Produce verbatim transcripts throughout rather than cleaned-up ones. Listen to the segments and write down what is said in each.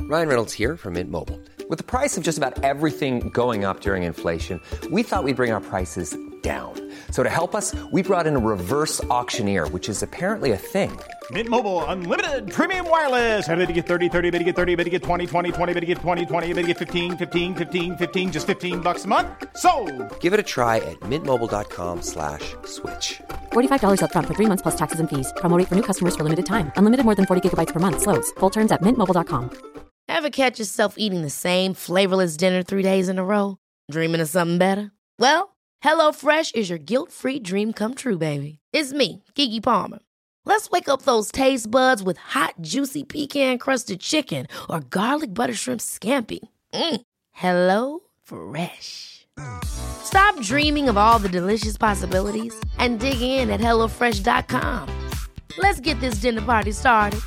Ryan Reynolds here from Mint Mobile. With the price of just about everything going up during inflation, we thought we'd bring our prices down. So to help us, we brought in a reverse auctioneer, which is apparently a thing. Mint Mobile Unlimited Premium Wireless. How to get thirty, thirty, how to get thirty, how to get twenty, twenty, twenty, how to get twenty, twenty, how to get fifteen, fifteen, fifteen, fifteen, just fifteen bucks a month? Sold! Give it a try at mintmobile.com slash switch. forty-five dollars up front for three months plus taxes and fees. Promo rate for new customers for limited time. Unlimited more than forty gigabytes per month. Slows full terms at mint mobile dot com. Ever catch yourself eating the same flavorless dinner three days in a row? Dreaming of something better? Well, HelloFresh is your guilt-free dream come true, baby. It's me, Keke Palmer. Let's wake up those taste buds with hot, juicy pecan-crusted chicken or garlic butter shrimp scampi. Mm. Hello Fresh. Stop dreaming of all the delicious possibilities and dig in at hello fresh dot com. Let's get this dinner party started.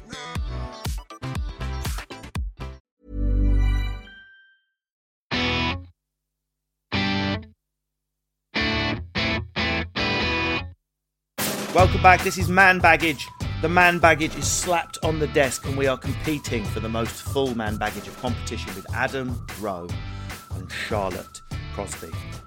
Welcome back. This is Man Baggage. The Man Baggage is slapped on the desk and we are competing for the most full Man Baggage of competition with Adam Rowe and Charlotte Crosby.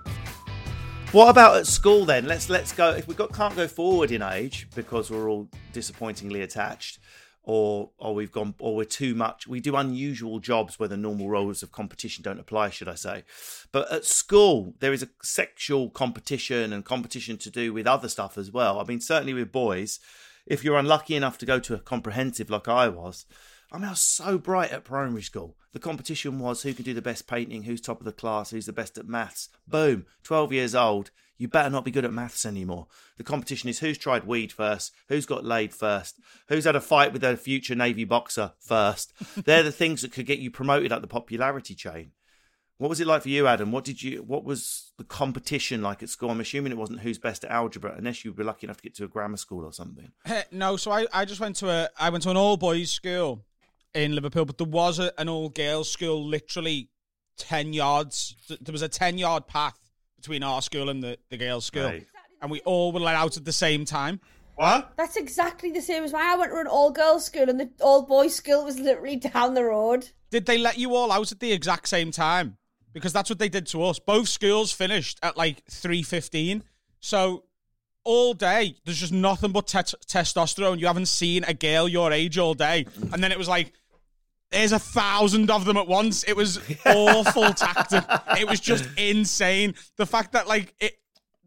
What about at school then? Let's let's go. If we got can't go forward in age because we're all disappointingly attached, or or we've gone, or we're too much. We do unusual jobs where the normal roles of competition don't apply, should I say? But at school, there is a sexual competition and competition to do with other stuff as well. I mean, certainly with boys, if you're unlucky enough to go to a comprehensive like I was, I mean, I was so bright at primary school. The competition was who can do the best painting, who's top of the class, who's the best at maths. Boom, twelve years old. You better not be good at maths anymore. The competition is who's tried weed first, who's got laid first, who's had a fight with a future Navy boxer first. They're the things that could get you promoted up the popularity chain. What was it like for you, Adam? What did you? What was the competition like at school? I'm assuming it wasn't who's best at algebra, unless you were lucky enough to get to a grammar school or something. No, so I, I just went to a I went to an all boys school in Liverpool, but there was a, an all girls school literally ten yards. There was a ten yard path between our school and the, the girls' school, right. And we all were let out at the same time. What? That's exactly the same as mine. I went to an all-girls school and the all-boys school was literally down the road. Did they let you all out at the exact same time? Because that's what they did to us. Both schools finished at like three fifteen. So all day, there's just nothing but te- testosterone. You haven't seen a girl your age all day. And then it was like, there's a thousand of them at once. It was awful tactic. It was just insane. The fact that like it,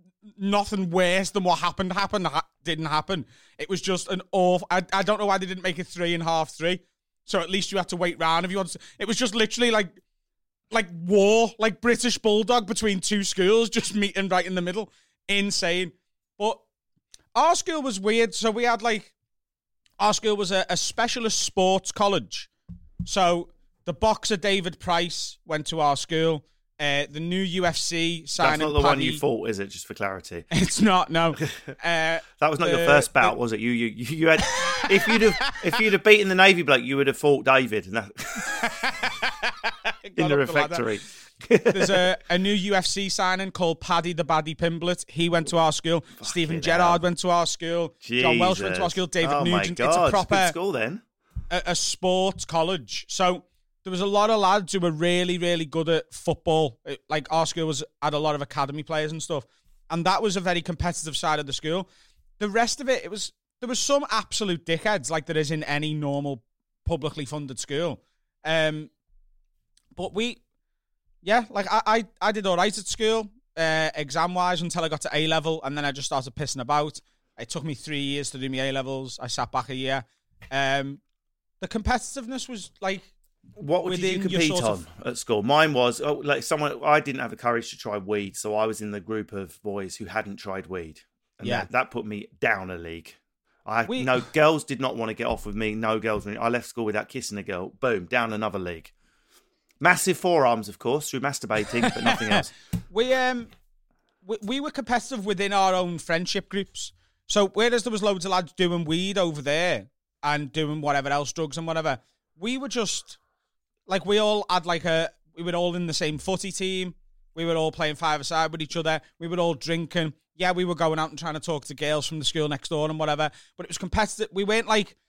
nothing worse than what happened happened ha- didn't happen. It was just an awful. I, I don't know why they didn't make it three and half three. So at least you had to wait round if you wanted to. It was just literally like like war, like British Bulldog between two schools, just meeting right in the middle. Insane. But our school was weird. So we had like our school was a, a specialist sports college. So the boxer David Price went to our school. Uh, the new U F C signing. That's not the Paddy, one you fought, is it? Just for clarity, it's not. No, uh, that was not the, your first bout, the, was it? You, you, you had. If you'd have, if you'd have beaten the Navy bloke, you would have fought David. And that, in the refectory. There's a, a new U F C signing called Paddy the Baddy Pimblett. He went to our school. Fucking Stephen Gerrard hell. went to our school. Jesus. John Welsh went to our school. David oh Nugent. My God. It's a proper Good school then. A, a sports college. So there was a lot of lads who were really, really good at football. It, like our school was had a lot of academy players and stuff, and that was a very competitive side of the school. The rest of it, it was there was some absolute dickheads like there is in any normal publicly funded school. Um, but we, yeah, like I, I, I did all right at school, uh, exam wise until I got to A level, and then I just started pissing about. It took me three years to do my A levels. I sat back a year. Um, the competitiveness was like. What did you compete on of... at school? Mine was oh, like someone. I didn't have the courage to try weed, so I was in the group of boys who hadn't tried weed, and yeah. that, that put me down a league. I we... no girls did not want to get off with me. No girls. I left school without kissing a girl. Boom, down another league. Massive forearms, of course, through masturbating, but nothing else. We um, we, we were competitive within our own friendship groups. So whereas there was loads of lads doing weed over there and doing whatever else, drugs and whatever, we were just. Like, we all had, like, a... We were all in the same footy team. We were all playing five-a-side with each other. We were all drinking. Yeah, we were going out and trying to talk to girls from the school next door and whatever. But it was competitive. We weren't, like,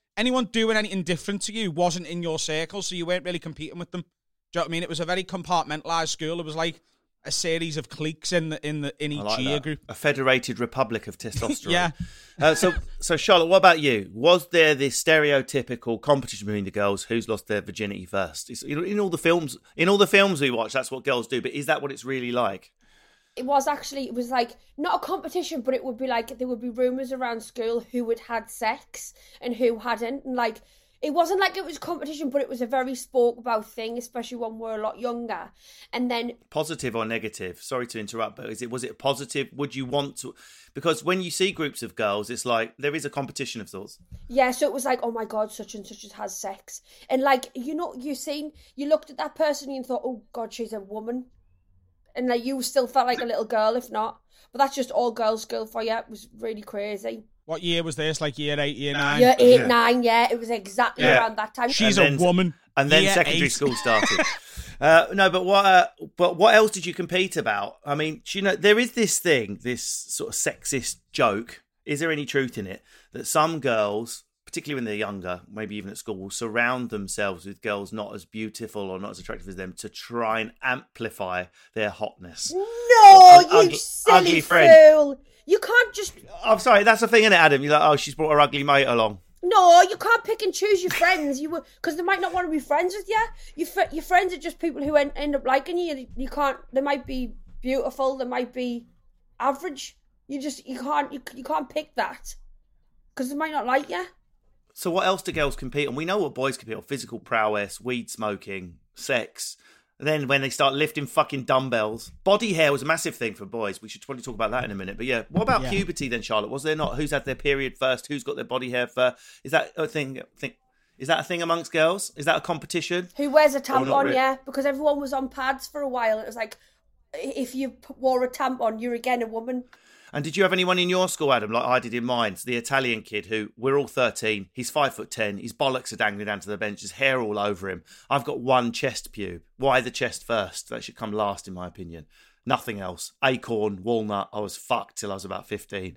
anyone doing anything different to you wasn't in your circle, so you weren't really competing with them. Do you know what I mean? It was a very compartmentalised school. It was like a series of cliques in the in the in each like year that. group. A federated republic of testosterone. Yeah. uh, so, so Charlotte, what about you? Was there this stereotypical competition between the girls who's lost their virginity first? It's, in all the films, in all the films we watch, that's what girls do. But is that what it's really like? It was actually, it was like, not a competition, but it would be like, there would be rumours around school who had had sex and who hadn't. And like, it wasn't like it was competition, but it was a very spoke about thing, especially when we're a lot younger. And then... Positive or negative? Sorry to interrupt, but is it was it positive? Would you want to... Because when you see groups of girls, it's like, there is a competition of sorts. Yeah, so it was like, oh my God, such and such has sex. And like, you know, you seen, you looked at that person and you thought, oh God, she's a woman. And like, you still felt like a little girl, if not. But that's just all girls school for you. It was really crazy. What year was this? Like year eight, year nine? Year eight, Yeah. nine, yeah. It was exactly Yeah. around that time. She's And a then- woman. And then Year secondary eight. school started. uh, no, but what? Uh, but what else did you compete about? I mean, do you know, there is this thing, this sort of sexist joke. Is there any truth in it that some girls, particularly when they're younger, maybe even at school, will surround themselves with girls not as beautiful or not as attractive as them to try and amplify their hotness? No, An you ugly- silly ugly friend. fool. You can't just... I'm sorry, that's the thing, isn't it, Adam? You're like, oh, she's brought her ugly mate along. No, you can't pick and choose your friends. You because they might not want to be friends with you. Your fr- your friends are just people who end, end up liking you. You can't. They might be beautiful. They might be average. You just you can't you, you can't pick that because they might not like you. So what else do girls compete on? We know what boys compete on: physical prowess, weed smoking, sex. And then when they start lifting fucking dumbbells, body hair was a massive thing for boys. We should probably talk about that in a minute. But yeah, what about Yeah. puberty then, Charlotte? Was there not? Who's had their period first? Who's got their body hair first? Is that a thing? Think is that a thing amongst girls? Is that a competition? Who wears a Or not tampon? really? Yeah, because everyone was on pads for a while. It was like if you p- wore a tampon, you're again a woman. And did you have anyone in your school, Adam, like I did in mine? So the Italian kid who, we're all thirteen, he's five foot ten, his bollocks are dangling down to the bench, his hair all over him. I've got one chest pube. Why the chest first? That should come last, in my opinion. Nothing else. Acorn, walnut, I was fucked till I was about fifteen.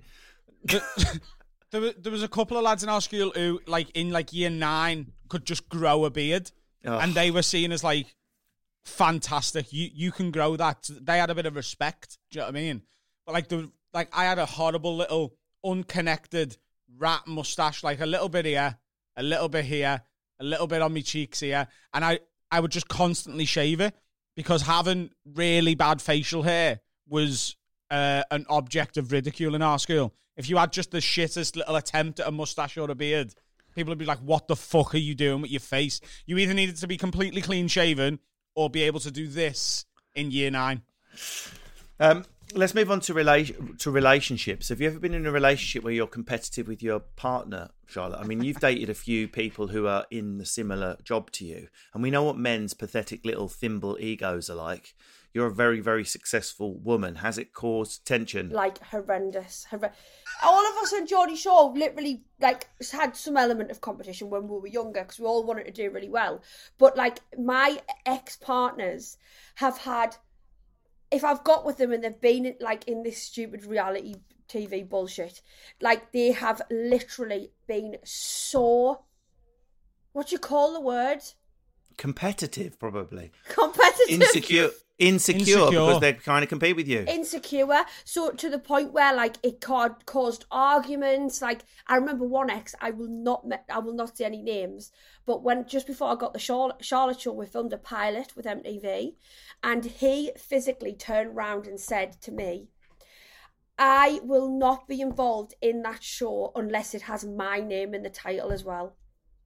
There was, there was a couple of lads in our school who, like, in like year nine, could just grow a beard, Ugh. and they were seen as like fantastic. You you can grow that. They had a bit of respect. Do you know what I mean? But like the like, I had a horrible little unconnected rat mustache, like a little bit here, a little bit here, a little bit on my cheeks here, and I I would just constantly shave it because having really bad facial hair was uh, an object of ridicule in our school. If you had just the shittest little attempt at a mustache or a beard, people would be like, what the fuck are you doing with your face? You either needed to be completely clean shaven or be able to do this in year nine. Um, let's move on to rela- to relationships. Have you ever been in a relationship where you're competitive with your partner, Charlotte? I mean, you've dated a few people who are in the similar job to you, and we know what men's pathetic little thimble egos are like. You're a very, very successful woman. Has it caused tension? Like horrendous. Horre- all of us on Geordie Shore literally like had some element of competition when we were younger because we all wanted to do really well. But like my ex-partners have had, if I've got with them and they've been like in this stupid reality T V bullshit, like they have literally been so, what do you call the word? Competitive, probably. Competitive. Insecure. Insecure, Insecure. because they're trying to compete with you. Insecure, so to the point where like it ca- caused arguments. Like I remember one ex, I will not me- I will not say any names, but when just before I got the Charlotte, Charlotte show, we filmed a pilot with M T V, and he physically turned round and said to me, I will not be involved in that show unless it has my name in the title as well.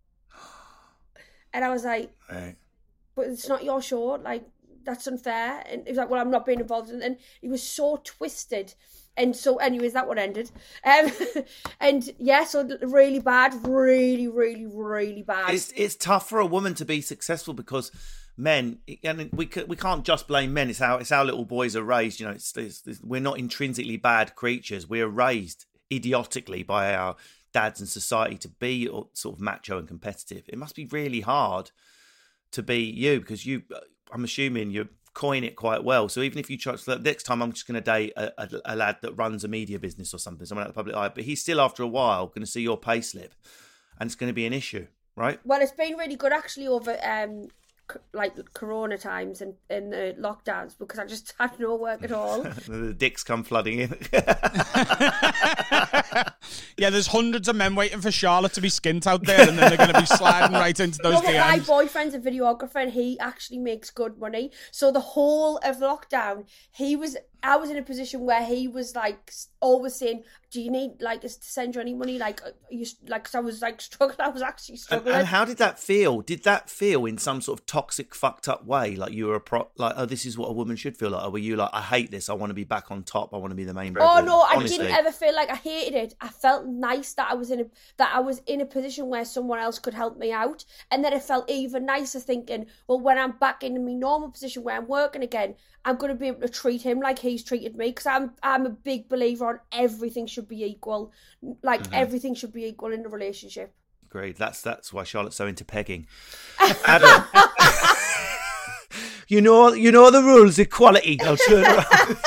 And I was like, Right. but it's not your show, like that's unfair. And he was like, well, I'm not being involved in it. And he was so twisted. And so anyways, that one ended. Um, and yeah, so really bad, really, really, really bad. It's it's tough for a woman to be successful because men, and we we can't just blame men. It's how it's how little boys are raised. You know, it's, it's, it's, we're not intrinsically bad creatures. We're raised idiotically by our dads and society to be sort of macho and competitive. It must be really hard to be you because you. I'm assuming you coin it quite well. So even if you try, so next time I'm just going to date a, a, a lad that runs a media business or something, someone out of the public eye, but he's still after a while going to see your pay slip and it's going to be an issue, right? Well, it's been really good actually over um c- like Corona times and in the lockdowns because I just had no work at all. The dicks come flooding in. Yeah, there's hundreds of men waiting for Charlotte to be skint out there, and then they're going to be sliding right into those No, but D my Ms. boyfriend's a videographer and he actually makes good money. So the whole of lockdown, he was, I was in a position where he was like always saying, "Do you need like us to send you any money?" Like, uh, you like, cause I was like struggling. I was actually And, struggling. and how did that feel? Did that feel in some sort of toxic, fucked up way? Like you were a pro, like, oh, this is what a woman should feel like. Or were you like, I hate this. I want to be back on top. I want to be the main. Oh breadwinner. no, I Honestly. didn't ever feel like I hated it. I felt nice that I was in a that I was in a position where someone else could help me out, and then it felt even nicer thinking, well, when I'm back in my normal position where I'm working again, I'm going to be able to treat him like he's treated me because I'm I'm a big believer on everything should be equal, like Mm-hmm. everything should be equal in a relationship. Great. That's that's why Charlotte's so into pegging. Adam, you know you know the rules. Equality. I'll turn around.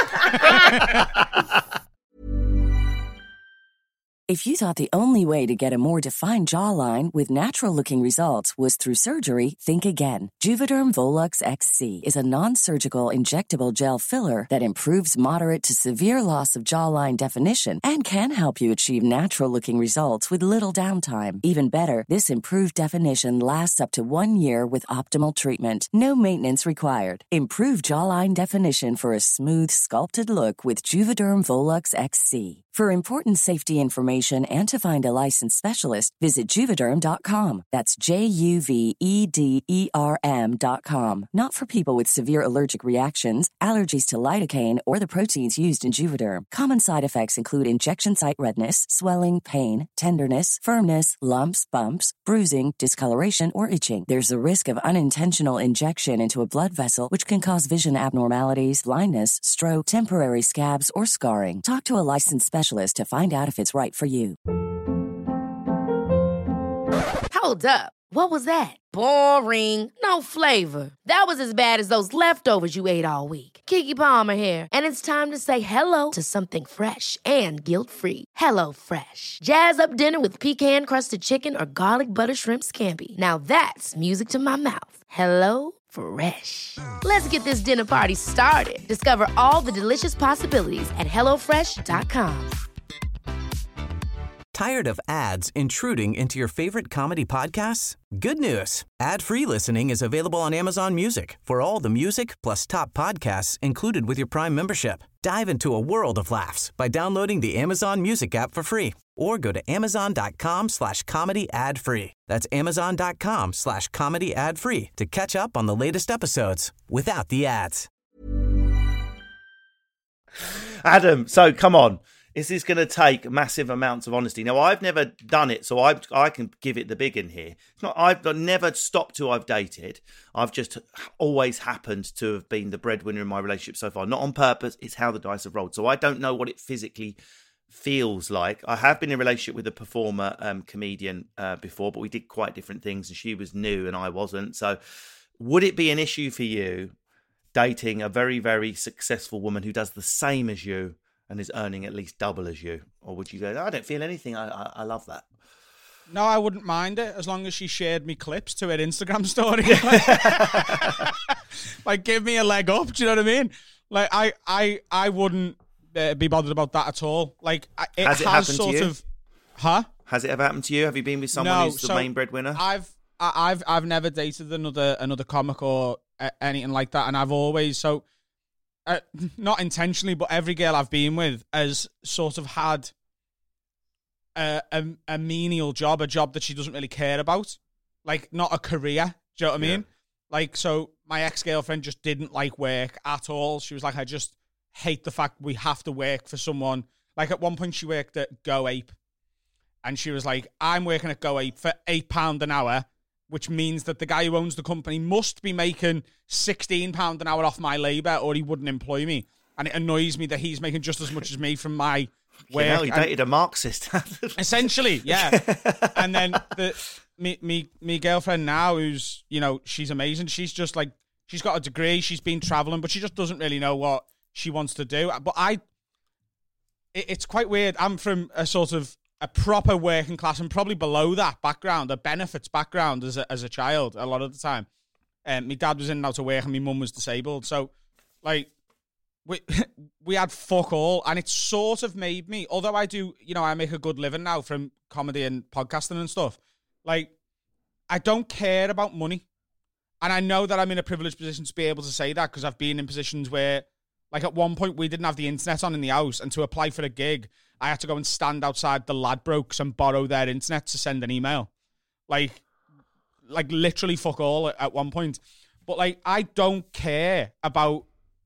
If you thought the only way to get a more defined jawline with natural-looking results was through surgery, think again. Juvederm Volux X C is a non-surgical injectable gel filler that improves moderate to severe loss of jawline definition and can help you achieve natural-looking results with little downtime. Even better, this improved definition lasts up to one year with optimal treatment. No maintenance required. Improve jawline definition for a smooth, sculpted look with Juvederm Volux X C. For important safety information and to find a licensed specialist, visit Juvederm dot com. That's J U V E D E R M dot com. Not for people with severe allergic reactions, allergies to lidocaine, or the proteins used in Juvederm. Common side effects include injection site redness, swelling, pain, tenderness, firmness, lumps, bumps, bruising, discoloration, or itching. There's a risk of unintentional injection into a blood vessel, which can cause vision abnormalities, blindness, stroke, temporary scabs, or scarring. Talk to a licensed specialist to find out if it's right for you. Hold up. What was that? Boring. No flavor. That was as bad as those leftovers you ate all week. Keke Palmer here, and it's time to say hello to something fresh and guilt-free. Hello Fresh. Jazz up dinner with pecan-crusted chicken or garlic butter shrimp scampi. Now that's music to my mouth. Hello Fresh. Let's get this dinner party started. Discover all the delicious possibilities at hello fresh dot com. Tired of ads intruding into your favorite comedy podcasts? Good news. Ad-free listening is available on Amazon Music for all the music plus top podcasts included with your Prime membership. Dive into a world of laughs by downloading the Amazon Music app for free or go to amazon.com slash comedy ad free. That's amazon.com slash comedy ad free to catch up on the latest episodes without the ads. Adam, so come on. This is going to take massive amounts of honesty. Now, I've never done it, so I I can give it the big in here. It's not. I've never stopped till I've dated. I've just always happened to have been the breadwinner in my relationship so far. Not on purpose. It's how the dice have rolled. So I don't know what it physically feels like. I have been in a relationship with a performer, um, comedian uh, before, but we did quite different things, and she was new and I wasn't. So would it be an issue for you dating a very, very successful woman who does the same as you and is earning at least double as you? Or would you go, I don't feel anything, I, I, I love that? No, I wouldn't mind it as long as she shared me clips to her Instagram story. Like, give me a leg up. Do you know what I mean? Like, I, I, I wouldn't uh, be bothered about that at all. Like, it has it has happened sort to you? of, huh? Has it ever happened to you? Have you been with someone No, who's the so main breadwinner? I've, I- I've, I've never dated another another comic or uh, anything like that, and I've always so. Uh, not intentionally, but every girl I've been with has sort of had a, a, a menial job, a job that she doesn't really care about. Like, not a career. Do you know what I mean? Yeah. Like, so my ex-girlfriend just didn't like work at all. She was like, I just hate the fact we have to work for someone. Like, at one point she worked at Go Ape, and she was like, I'm working at Go Ape for eight pounds an hour, which means that the guy who owns the company must be making sixteen pounds an hour off my labour or he wouldn't employ me. And it annoys me that he's making just as much as me from my work. You know, he And dated a Marxist. essentially, yeah. And then the me, me, me girlfriend now, who's, you know, she's amazing. She's just like, she's got a degree, she's been travelling, but she just doesn't really know what she wants to do. But I, it, it's quite weird. I'm from a sort of a proper working class and probably below that background, a benefits background as a, as a child a lot of the time. Um, my dad was in and out of work and my mum was disabled. So, like, we we had fuck all. And it sort of made me, although I do, you know, I make a good living now from comedy and podcasting and stuff. Like, I don't care about money. And I know that I'm in a privileged position to be able to say that because I've been in positions where, like, at one point we didn't have the internet on in the house, and to apply for a gig, I had to go and stand outside the Ladbrokes and borrow their internet to send an email. Like, like literally fuck all at, at one point. But, like, I don't care about,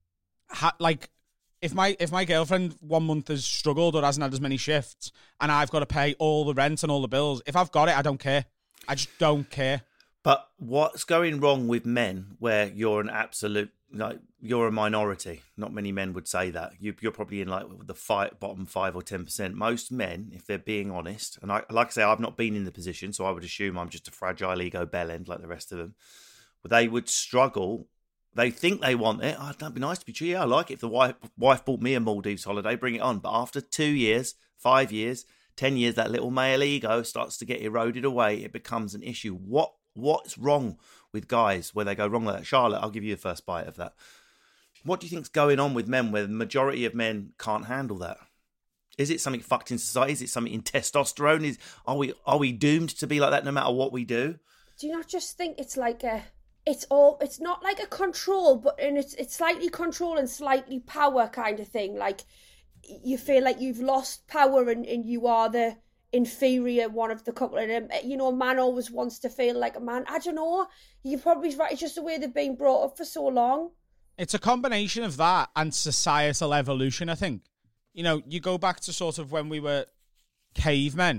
ha- like, if my if my girlfriend one month has struggled or hasn't had as many shifts and I've got to pay all the rent and all the bills, if I've got it, I don't care. I just don't care. But what's going wrong with men where you're an absolute, like, you're a minority? Not many men would say that. You, you're probably in like the five, bottom five or ten percent. Most men, if they're being honest, and I, like I say, I've not been in the position, so I would assume I'm just a fragile ego bellend like the rest of them. But they would struggle. They think they want it. Oh, that'd be nice to be true. Yeah, I like it. If the wife, wife bought me a Maldives holiday, bring it on. But after two years, five years, ten years, that little male ego starts to get eroded away. It becomes an issue. What What's wrong with guys where they go wrong like that? Charlotte, I'll give you the first bite of that. What do you think's going on with men where the majority of men can't handle that? Is it something fucked in society? Is it something in testosterone? Is are we are we doomed to be like that no matter what we do? Do you not just think it's like a, it's all, it's not like a control, but and it's it's slightly control and slightly power kind of thing. Like, you feel like you've lost power and, and you are the inferior one of the couple, and um, you know, a man always wants to feel like a man. I don't know, you're probably right, it's just the way they've been brought up for so long. It's a combination of that and societal evolution, I think. You know, you go back to sort of when we were cavemen,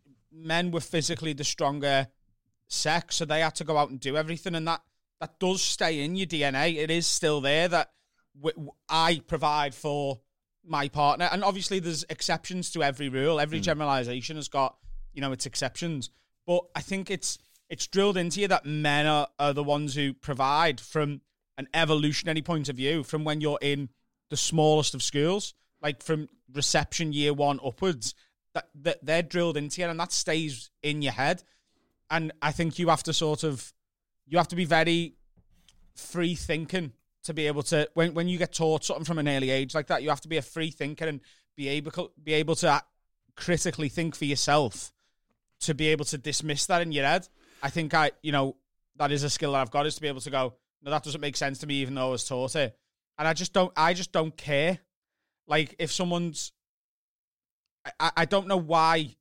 men were physically the stronger sex, so they had to go out and do everything, and that that does stay in your D N A. It is still there that w- w- I provide for my partner, and obviously there's exceptions to every rule. Every mm. generalization has got, you know, its exceptions, but I think it's it's drilled into you that men are, are the ones who provide from an evolutionary point of view, from when you're in the smallest of schools, like from reception year one upwards, that, that they're drilled into you, and that stays in your head. And I think you have to sort of you have to be very free thinking to be able to, when when you get taught something from an early age like that, you have to be a free thinker and be able be able to critically think for yourself to be able to dismiss that in your head. I think I, you know, that is a skill that I've got, is to be able to go, no, that doesn't make sense to me, even though I was taught it. And I just don't, I just don't care. Like, if someone's, I, I don't know why.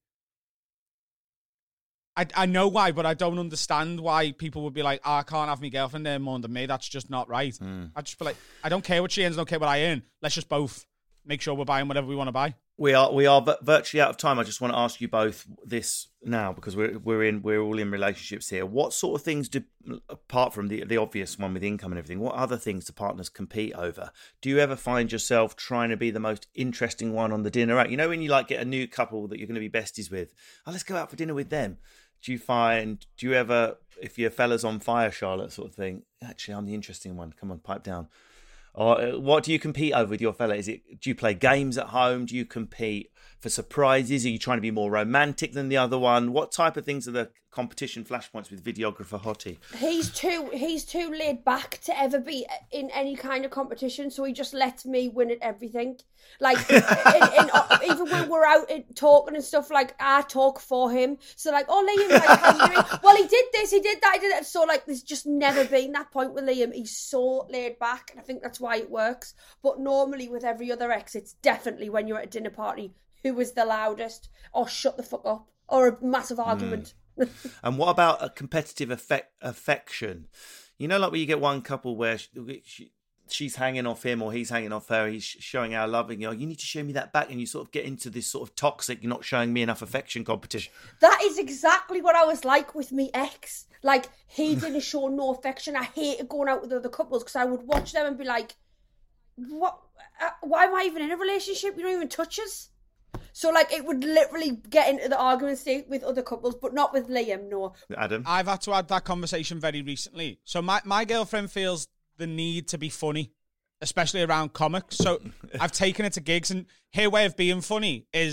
I, I know why, but I don't understand why people would be like, oh, I can't have my girlfriend there more than me. That's just not right. Mm. I just be like, I don't care what she earns, I don't care what I earn. Let's just both make sure we're buying whatever we want to buy. We are we are virtually out of time. I just want to ask you both this now, because we're we're in we're all in relationships here. What sort of things do, apart from the the obvious one with income and everything, what other things do partners compete over? Do you ever find yourself trying to be the most interesting one on the dinner out? You know, when you like get a new couple that you're going to be besties with, oh, let's go out for dinner with them. Do you find, do you ever, if your fella's on fire, Charlotte, sort of thing, actually, I'm the interesting one, come on, pipe down. Or what do you compete over with your fella? Is it, do you play games at home? Do you compete for surprises? Are you trying to be more romantic than the other one? What type of things are the competition flashpoints with videographer Hottie? He's too he's too laid back to ever be in any kind of competition, so he just lets me win at everything. Like, in, in, even when we're out talking and stuff, like, I talk for him. So like, oh, Liam, like, how you doing? Well, he did this, he did that, he did that. So like, there's just never been that point with Liam. He's so laid back, and I think that's why it works. But normally with every other ex, it's definitely when you're at a dinner party, who was the loudest, or shut the fuck up, or a massive argument. Mm. And what about a competitive affect, affection? You know, like where you get one couple where she, she, she's hanging off him or he's hanging off her, he's showing how loving, you know, you need to show me that back, and you sort of get into this sort of toxic, you're not showing me enough affection competition. That is exactly what I was like with me ex. Like, he didn't show no affection. I hated going out with other couples because I would watch them and be like, what? Uh, why am I even in a relationship? You don't even touch us. So, like, it would literally get into the argument state with other couples, but not with Liam, no. Adam? I've had to have that conversation very recently. So my, my girlfriend feels the need to be funny, especially around comics. So I've taken it to gigs, and her way of being funny is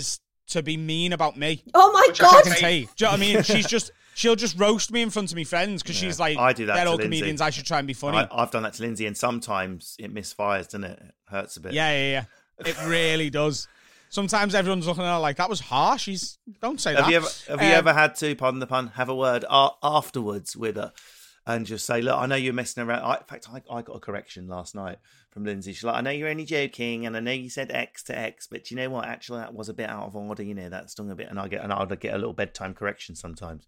to be mean about me. Oh my which God. I can take. Do you know what I mean? She's just, she'll just roast me in front of me friends because Yeah. she's like, I do that they're to all Lindsay. comedians, I should try and be funny. I, I've done that to Lindsay, and sometimes it misfires, doesn't it? It hurts a bit. Yeah, yeah, yeah. It really does. Sometimes everyone's looking at her like, that was harsh. She's, don't say Have that. you ever have you Um, ever had to, pardon the pun, have a word a- afterwards with her and just say, look, I know you're messing around. I, in fact, I, I got a correction last night from Lindsay. She's like, I know you're only joking, and I know you said X to X, but you know what? Actually, that was a bit out of order. You know, that stung a bit, and I get and I'll get a little bedtime correction sometimes.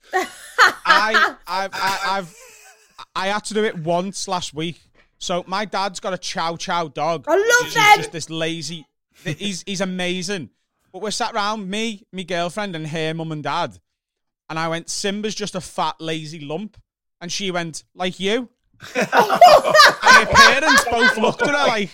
I, I've, I, I've, I had to do it once last week. So my dad's got a Chow Chow dog. I love He's them. just this lazy. He's he's amazing. But we're sat around, me, my girlfriend, and her mum and dad, and I went, Simba's just a fat lazy lump, and she went, like you. And her parents both looked at her like,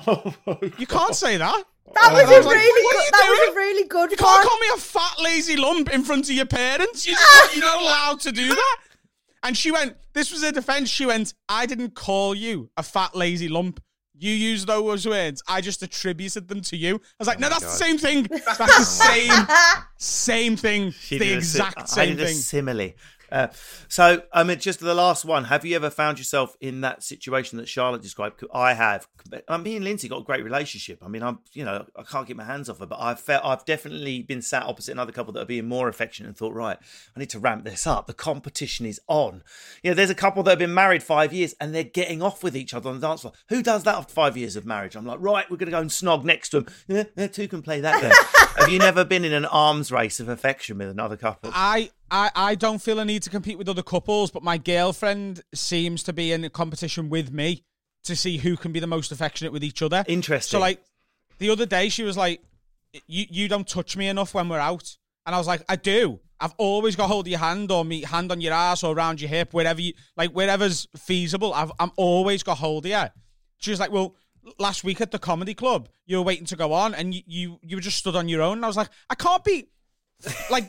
you can't say that. That was And I a was like, really "What are good. you That was doing? a really good You one. can't call me a fat lazy lump in front of your parents. You're, just, you're not allowed to do that. And she went, this was her defense. She went, I didn't call you a fat lazy lump. You used those words. I just attributed them to you. I was like, Oh no, my that's God. the same thing. That's the same, same thing. She the did a si- exact I same did a thing. simile. Uh, so, I mean, just the last one. Have you ever found yourself in that situation that Charlotte described? I have. I mean, me and Lindsay got a great relationship. I mean, I'm, you know, I can't get my hands off her, but I've felt, I've definitely been sat opposite another couple that are being more affectionate and thought, right, I need to ramp this up. The competition is on. You know, there's a couple that have been married five years and they're getting off with each other on the dance floor. Who does that after five years of marriage? I'm like, right, we're going to go and snog next to them. Yeah, yeah, two can play that then. Have you never been in an arms race of affection with another couple? I, I, I don't feel a need to compete with other couples, but my girlfriend seems to be in a competition with me to see who can be the most affectionate with each other. Interesting. So, like, the other day she was like, you, you don't touch me enough when we're out. And I was like, I do. I've always got hold of your hand or me hand on your ass or around your hip, wherever you, like, wherever's feasible. I've I'm always got hold of you. She was like, well, last week at the comedy club, you were waiting to go on and you, you, you were just stood on your own. And I was like, I can't be, like,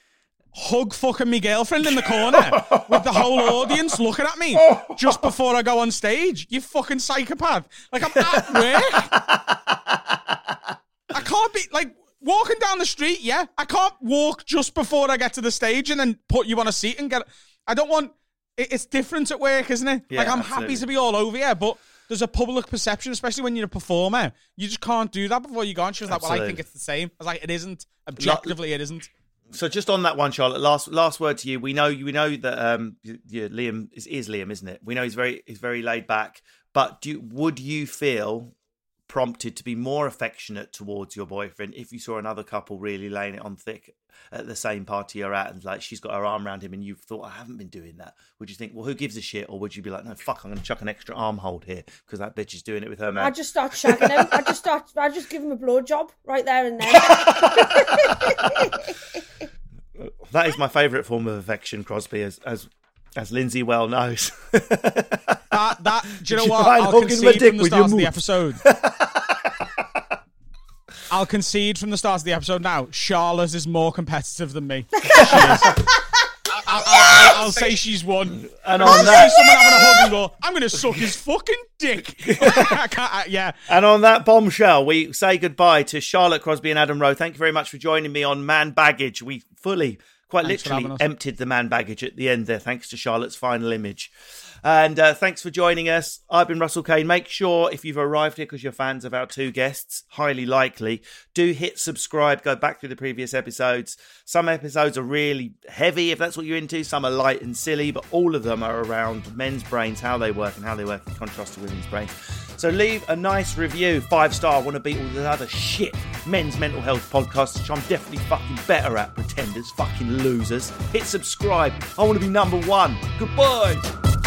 hug fucking my girlfriend in the corner with the whole audience looking at me just before I go on stage. You fucking psychopath. Like, I'm at work. I can't be, like, walking down the street, yeah. I can't walk just before I get to the stage and then put you on a seat and get, I don't want, it, it's different at work, isn't it? Yeah, like, I'm absolutely. happy to be all over you, but there's a public perception, especially when you're a performer. You just can't do that before you go on. She was like, well, I Absolutely. think it's the same. I was like, it isn't. Objectively, it isn't. So just on that one, Charlotte, last last word to you. We know we know that um, you, you, Liam is, is Liam, isn't it? We know he's very he's very laid back. But do would you feel prompted to be more affectionate towards your boyfriend if you saw another couple really laying it on thick at the same party you're at, and like she's got her arm around him, and you thought, I haven't been doing that? Would you think, well, who gives a shit? Or would you be like, no, fuck, I'm going to chuck an extra arm hold here because that bitch is doing it with her man? I just start shagging him. I just start. I just give him a blowjob right there and then. That is my favourite form of affection, Crosby, as as as Lindsay well knows. That, that, do you know You what? try and I'll hug in my concede dick from the with start your of the moves. episode. I'll concede from the start of the episode now. Charlotte is more competitive than me. She is. I'll, I'll, I'll say she's won. And If on I that- see someone having a hug and go, I'm going to suck his fucking dick. I can't, I, yeah. And on that bombshell, we say goodbye to Charlotte Crosby and Adam Rowe. Thank you very much for joining me on Man Baggage. We fully, quite Thanks for literally, having us. emptied the man baggage at the end there, thanks to Charlotte's final image. And uh, thanks for joining us. I've been Russell Kane. Make sure, if you've arrived here because you're fans of our two guests, highly likely, do hit subscribe. Go back through the previous episodes. Some episodes are really heavy, if that's what you're into. Some are light and silly, but all of them are around men's brains, how they work and how they work in contrast to women's brains. So leave a nice review, five star. I want to beat all the other shit men's mental health podcasts, which I'm definitely fucking better at, pretenders, fucking losers. Hit subscribe. I want to be number one. Goodbye.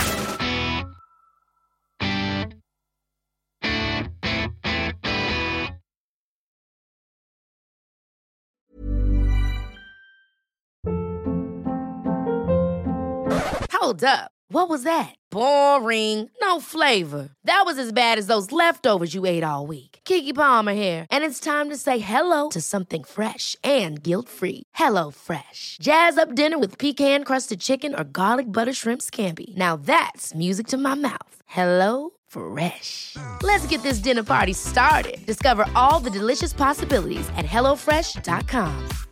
Hold up. What was that? Boring. No flavor. That was as bad as those leftovers you ate all week. Keke Palmer here, and it's time to say hello to something fresh and guilt-free. Hello Fresh. Jazz up dinner with pecan-crusted chicken or garlic butter shrimp scampi. Now that's music to my mouth. Hello Fresh. Let's get this dinner party started. Discover all the delicious possibilities at hello fresh dot com.